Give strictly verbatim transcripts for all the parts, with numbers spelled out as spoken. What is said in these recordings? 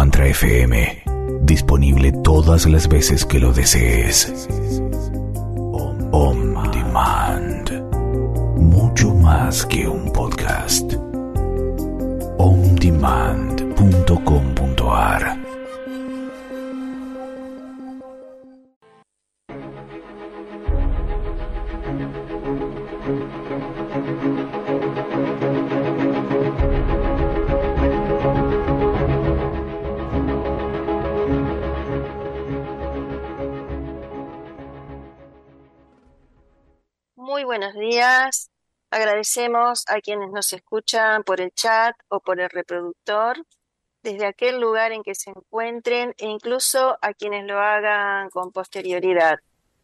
Mantra F M. Disponible todas las veces que lo desees. On Demand. Mucho más que un podcast. on demand punto com punto a r. Muy buenos días. Agradecemos a quienes nos escuchan por el chat o por el reproductor, desde aquel lugar en que se encuentren e incluso a quienes lo hagan con posterioridad.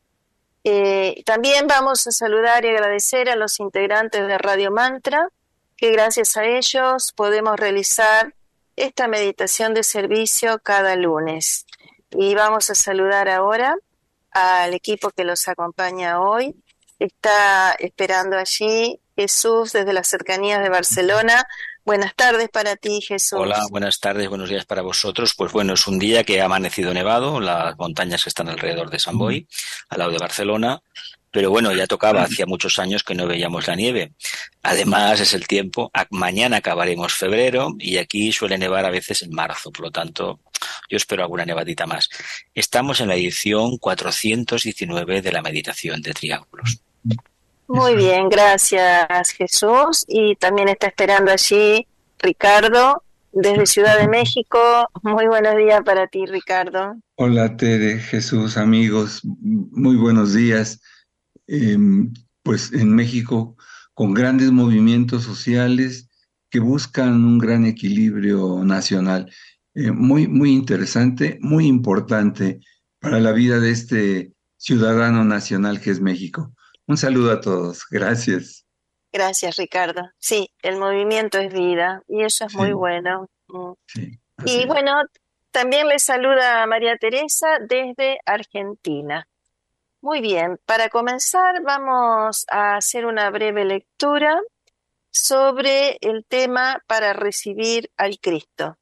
Eh, también vamos a saludar y agradecer a los integrantes de Radio Mantra, que gracias a ellos podemos realizar esta meditación de servicio cada lunes. Y vamos a saludar ahora al equipo que los acompaña hoy. Está esperando allí Jesús desde las cercanías de Barcelona. Buenas tardes para ti, Jesús. Hola, buenas tardes, buenos días para vosotros. Pues bueno, es un día que ha amanecido nevado, las montañas que están alrededor de Sant Boi, al lado de Barcelona, pero bueno, ya tocaba, hacía muchos años que no veíamos la nieve. Además es el tiempo, mañana acabaremos febrero y aquí suele nevar a veces en marzo, por lo tanto yo espero alguna nevadita más. Estamos en la edición cuatrocientos diecinueve de la meditación de triángulos. Muy bien, gracias Jesús. Y también está esperando allí Ricardo desde Ciudad de México. Muy buenos días para ti, Ricardo. Hola Tere, Jesús, amigos, muy buenos días. Eh, pues en México con grandes movimientos sociales que buscan un gran equilibrio nacional. Eh, muy, muy interesante, muy importante para la vida de este ciudadano nacional que es México. Un saludo a todos. Gracias. Gracias, Ricardo. Sí, el movimiento es vida y eso es sí. muy bueno. Sí, y es. bueno, también le saluda a María Teresa desde Argentina. Muy bien, para comenzar vamos a hacer una breve lectura sobre el tema para recibir al Cristo.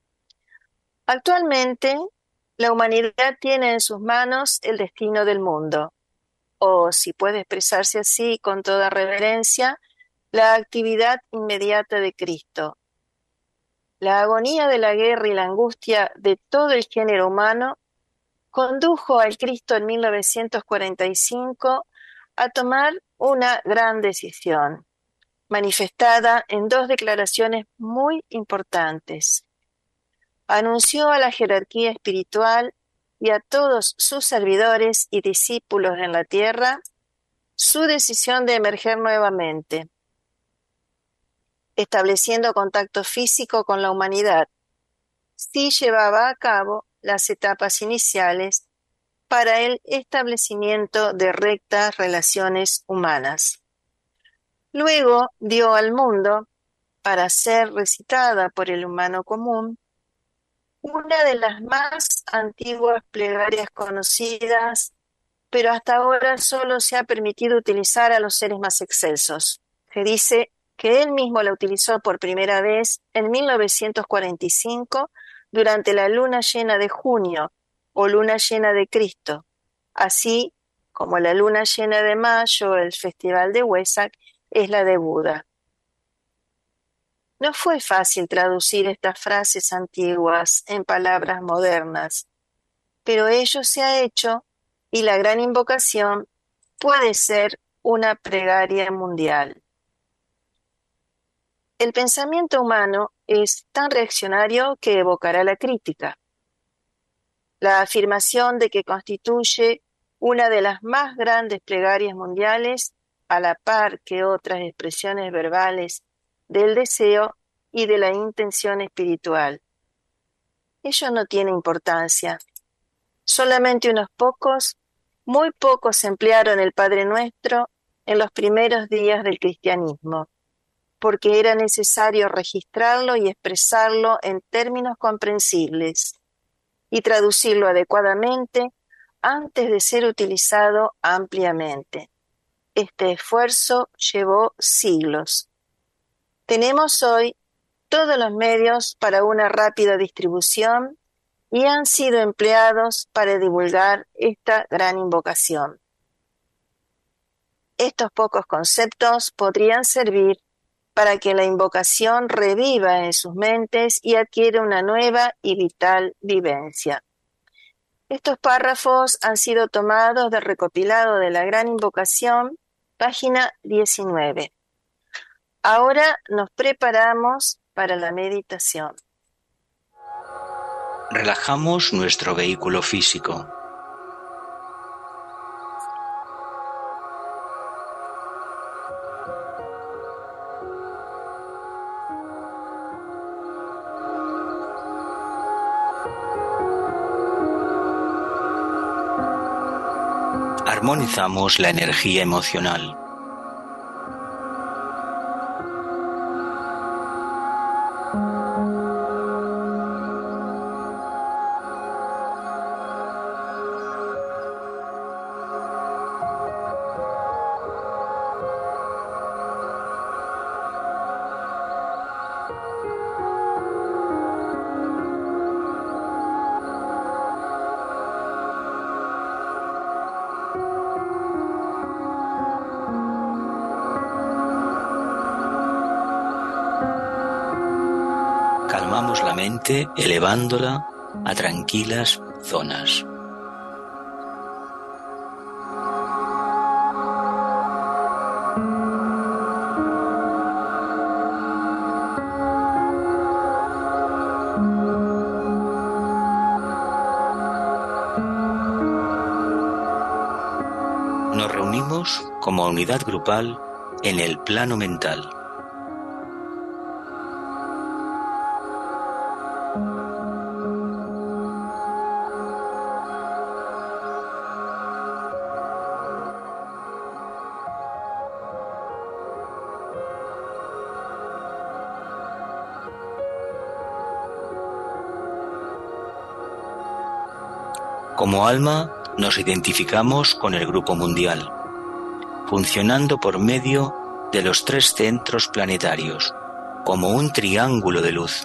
Actualmente, la humanidad tiene en sus manos el destino del mundo, o si puede expresarse así con toda reverencia, la actividad inmediata de Cristo. La agonía de la guerra y la angustia de todo el género humano condujo al Cristo en mil novecientos cuarenta y cinco a tomar una gran decisión, manifestada en dos declaraciones muy importantes. Anunció a la jerarquía espiritual y a todos sus servidores y discípulos en la tierra su decisión de emerger nuevamente, estableciendo contacto físico con la humanidad, si llevaba a cabo las etapas iniciales para el establecimiento de rectas relaciones humanas. Luego dio al mundo, para ser recitada por el humano común, una de las más antiguas plegarias conocidas, pero hasta ahora solo se ha permitido utilizar a los seres más excelsos. Se dice que él mismo la utilizó por primera vez en mil novecientos cuarenta y cinco durante la luna llena de junio o luna llena de Cristo, así como la luna llena de mayo, el festival de Wesak, es la de Buda. No fue fácil traducir estas frases antiguas en palabras modernas, pero ello se ha hecho y la gran invocación puede ser una plegaria mundial. El pensamiento humano es tan reaccionario que evocará la crítica. La afirmación de que constituye una de las más grandes plegarias mundiales, a la par que otras expresiones verbales del deseo y de la intención espiritual. Ello no tiene importancia. Solamente unos pocos, muy pocos emplearon el Padre Nuestro en los primeros días del cristianismo, porque era necesario registrarlo y expresarlo en términos comprensibles y traducirlo adecuadamente antes de ser utilizado ampliamente. Este esfuerzo llevó siglos. Tenemos hoy todos los medios para una rápida distribución y han sido empleados para divulgar esta gran invocación. Estos pocos conceptos podrían servir para que la invocación reviva en sus mentes y adquiera una nueva y vital vivencia. Estos párrafos han sido tomados del recopilado de la gran invocación, página diecinueve. Ahora nos preparamos para la meditación. Relajamos nuestro vehículo físico. Armonizamos la energía emocional. Calmamos la mente elevándola a tranquilas zonas. Nos reunimos como unidad grupal en el plano mental. Como alma, nos identificamos con el grupo mundial, funcionando por medio de los tres centros planetarios, como un triángulo de luz.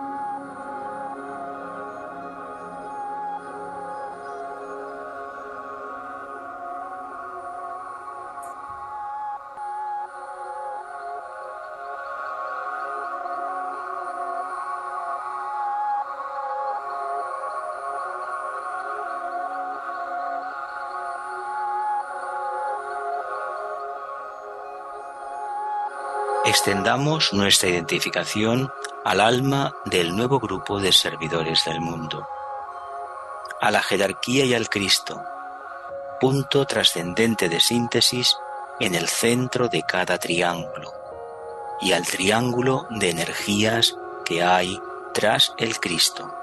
Extendamos nuestra identificación al alma del nuevo grupo de servidores del mundo, a la jerarquía y al Cristo, punto trascendente de síntesis en el centro de cada triángulo, y al triángulo de energías que hay tras el Cristo.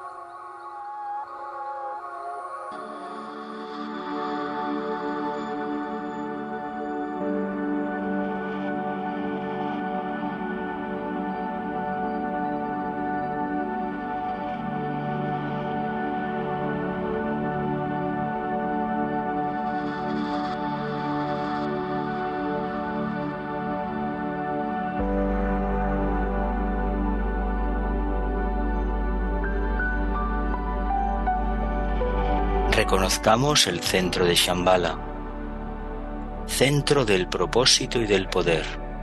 Reconozcamos el centro de Shambhala, centro del propósito y del poder.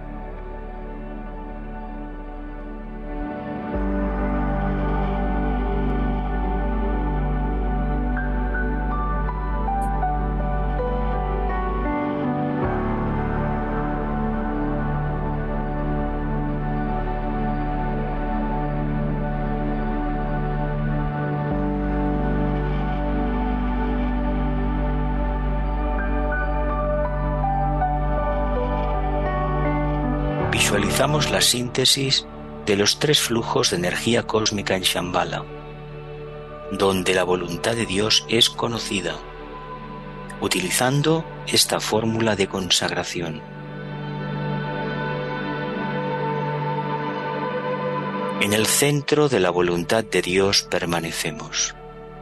Visualizamos la síntesis de los tres flujos de energía cósmica en Shambhala, donde la voluntad de Dios es conocida, utilizando esta fórmula de consagración. En el centro de la voluntad de Dios permanecemos.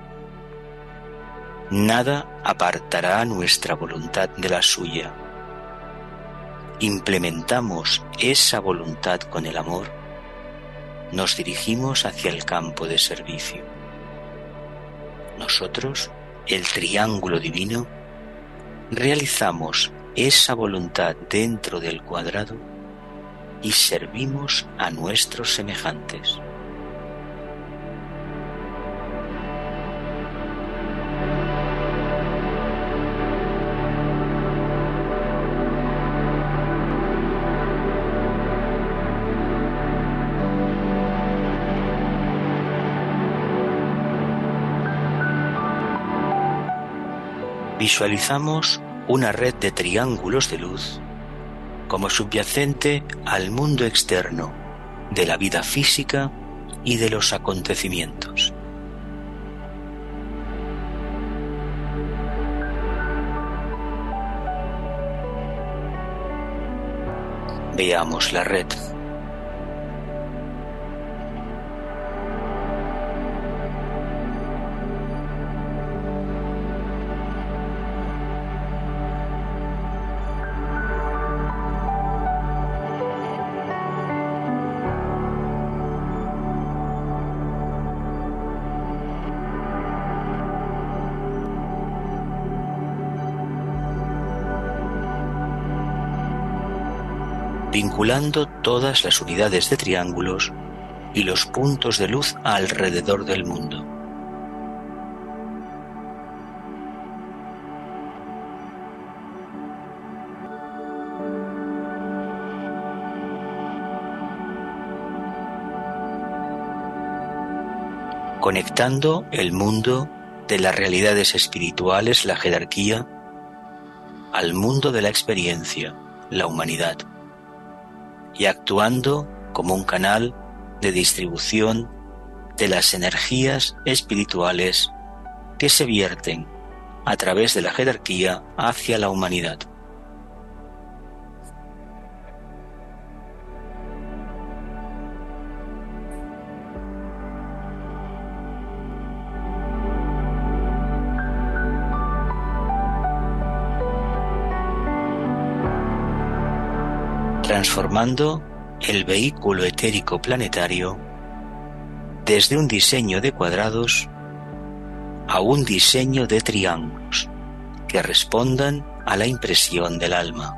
Nada apartará nuestra voluntad de la suya. Implementamos esa voluntad con el amor nos dirigimos hacia el campo de servicio. Nosotros, el triángulo divino, realizamos esa voluntad dentro del cuadrado y servimos a nuestros semejantes. Visualizamos una red de triángulos de luz como subyacente al mundo externo de la vida física y de los acontecimientos. Veamos la red. Vinculando todas las unidades de triángulos y los puntos de luz alrededor del mundo. Conectando el mundo de las realidades espirituales, la jerarquía, al mundo de la experiencia, la humanidad, y actuando como un canal de distribución de las energías espirituales que se vierten a través de la jerarquía hacia la humanidad. Transformando el vehículo etérico planetario desde un diseño de cuadrados a un diseño de triángulos que respondan a la impresión del alma.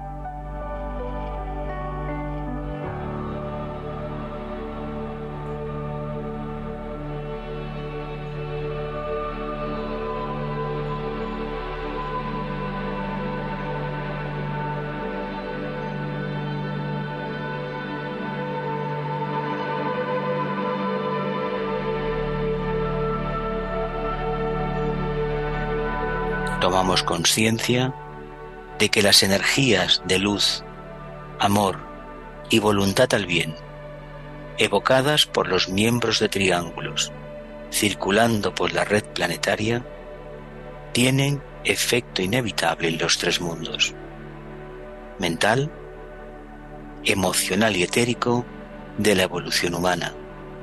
Tomamos conciencia de que las energías de luz, amor y voluntad al bien, evocadas por los miembros de triángulos, circulando por la red planetaria, tienen efecto inevitable en los tres mundos: mental, emocional y etérico de la evolución humana,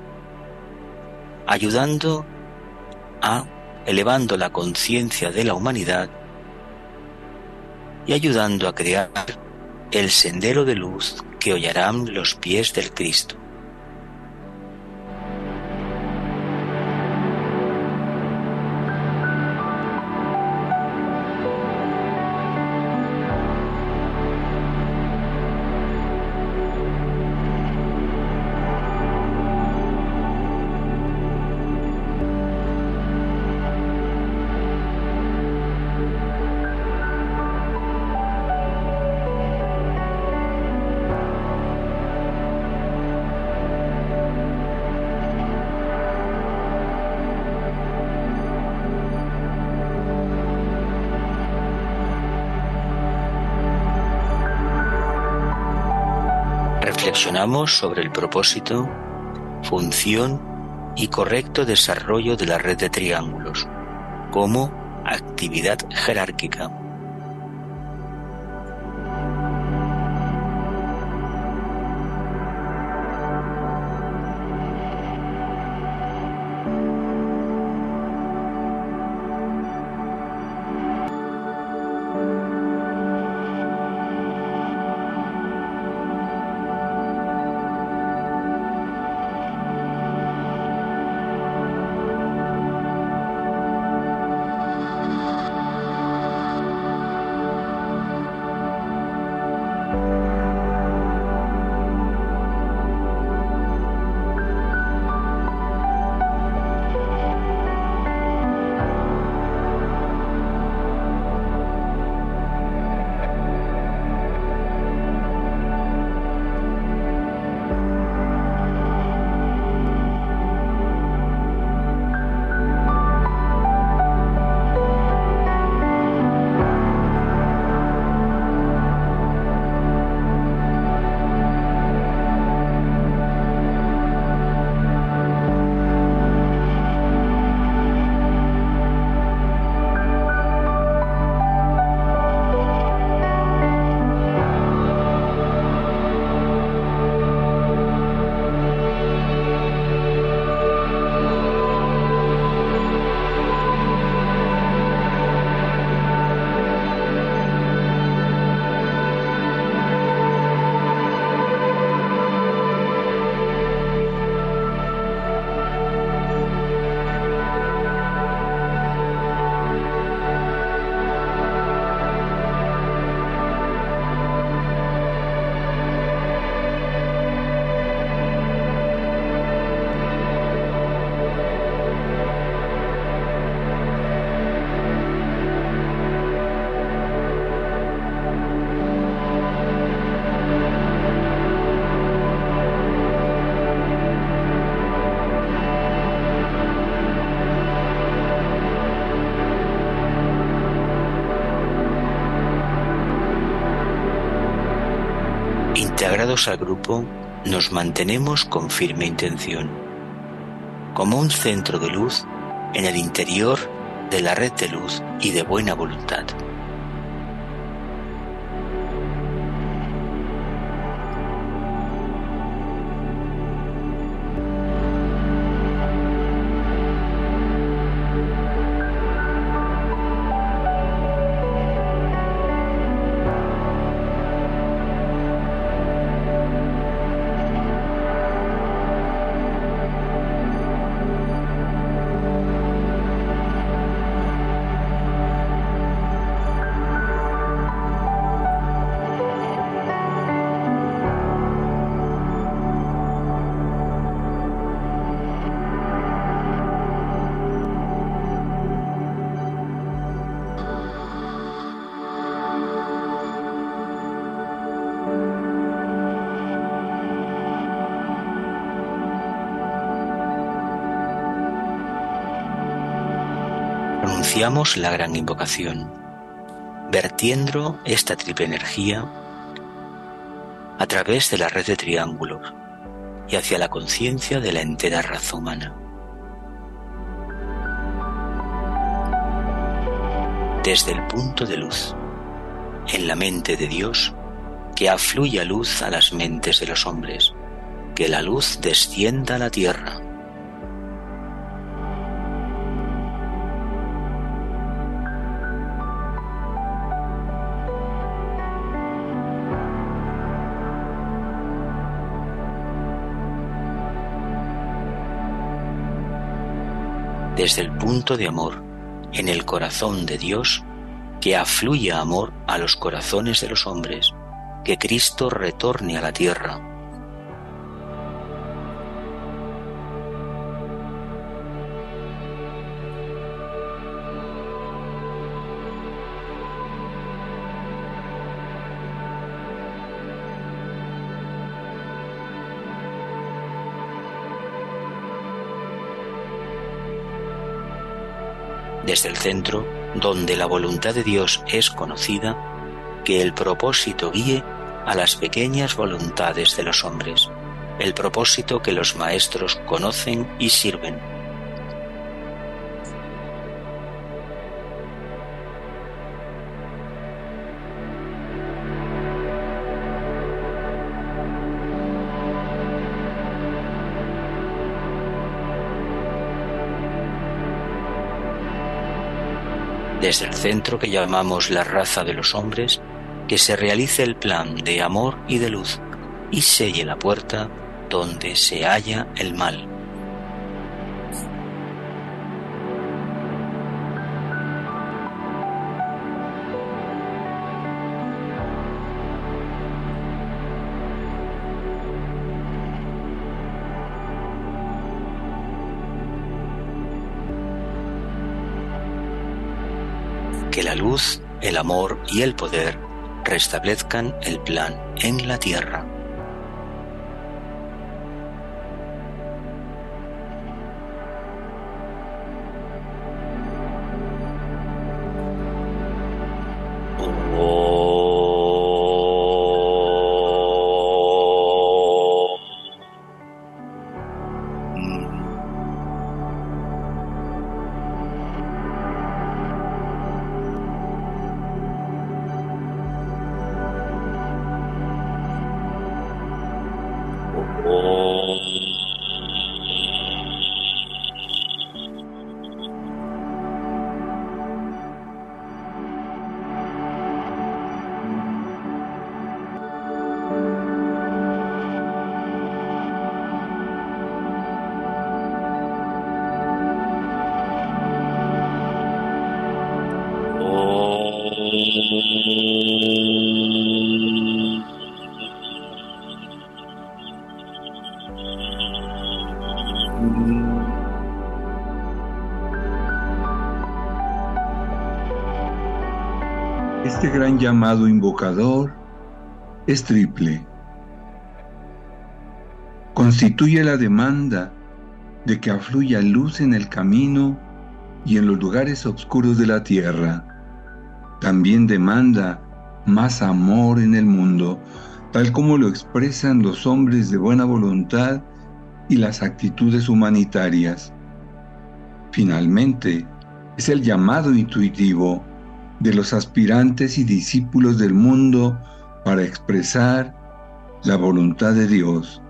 ayudando a elevando la conciencia de la humanidad y ayudando a crear el sendero de luz que hollarán los pies del Cristo. Reflexionamos sobre el propósito, función y correcto desarrollo de la red de triángulos como actividad jerárquica. Integrados al grupo, nos mantenemos con firme intención, como un centro de luz en el interior de la red de luz y de buena voluntad. Pronunciamos la gran invocación, vertiendo esta triple energía a través de la red de triángulos y hacia la conciencia de la entera raza humana. Desde el punto de luz, en la mente de Dios, que afluya luz a las mentes de los hombres, que la luz descienda a la tierra. Desde el punto de amor, en el corazón de Dios, que afluya amor a los corazones de los hombres, que Cristo retorne a la tierra. Desde el centro, donde la voluntad de Dios es conocida, que el propósito guíe a las pequeñas voluntades de los hombres, el propósito que los maestros conocen y sirven. Desde el centro que llamamos la raza de los hombres, que se realice el plan de amor y de luz y selle la puerta donde se halla el mal. Que la luz, el amor y el poder restablezcan el plan en la tierra. Este gran llamado invocador es triple. Constituye la demanda de que afluya luz en el camino y en los lugares oscuros de la tierra. También demanda más amor en el mundo, tal como lo expresan los hombres de buena voluntad y las actitudes humanitarias. Finalmente, es el llamado intuitivo de los aspirantes y discípulos del mundo para expresar la voluntad de Dios.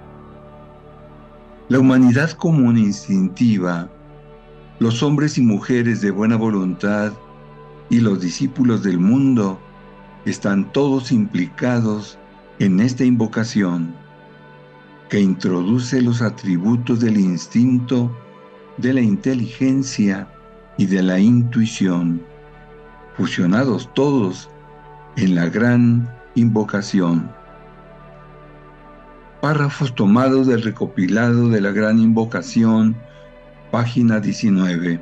La humanidad común e instintiva, los hombres y mujeres de buena voluntad y los discípulos del mundo están todos implicados en esta invocación que introduce los atributos del instinto, de la inteligencia y de la intuición, fusionados todos en la gran invocación. Párrafos tomados del recopilado de la gran invocación, página diecinueve.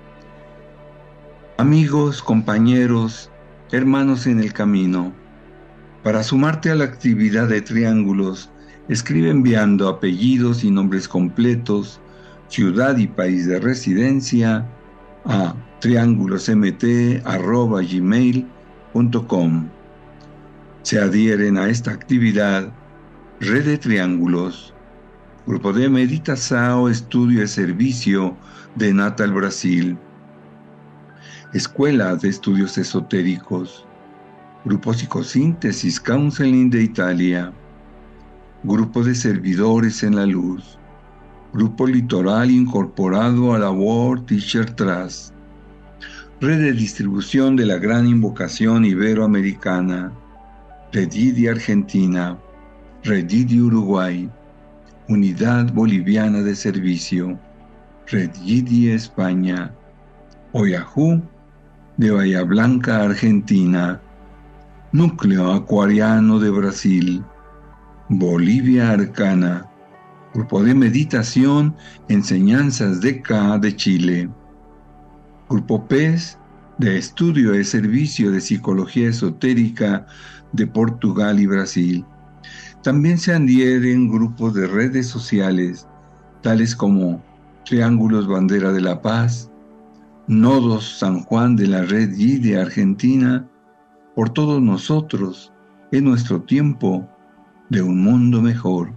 Amigos, compañeros, hermanos en el camino, para sumarte a la actividad de Triángulos, escribe enviando apellidos y nombres completos, ciudad y país de residencia a triángulosemt arroba gmail punto com. Se adhieren a esta actividad Red de Triángulos, Grupo de Meditación, Estudio y Servicio de Natal, Brasil, Escuela de Estudios Esotéricos, Grupo Psicosíntesis Counseling de Italia, Grupo de Servidores en la Luz, Grupo Litoral incorporado a la World Teacher Trust, Red de Distribución de la Gran Invocación Iberoamericana, Redidi Argentina, Redidi Uruguay, Unidad Boliviana de Servicio, Redidi España, Oahu de Bahía Blanca, Argentina, Núcleo Acuariano de Brasil, Bolivia Arcana, Grupo de Meditación, Enseñanzas de K de Chile, Grupo P E S de Estudio y Servicio de Psicología Esotérica de Portugal y Brasil. También se adhieren grupos de redes sociales, tales como Triángulos Bandera de la Paz, Nodos San Juan de la Red Y de Argentina, por todos nosotros, en nuestro tiempo de un mundo mejor.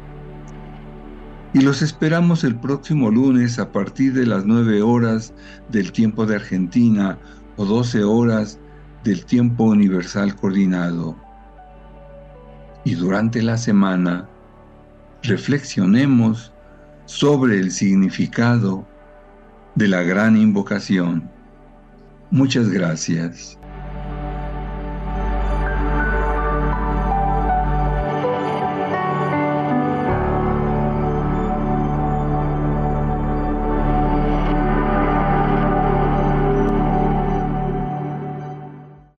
Y los esperamos el próximo lunes a partir de las nueve horas del tiempo de Argentina o doce horas del tiempo universal coordinado. Y durante la semana, reflexionemos sobre el significado de la gran invocación. Muchas gracias.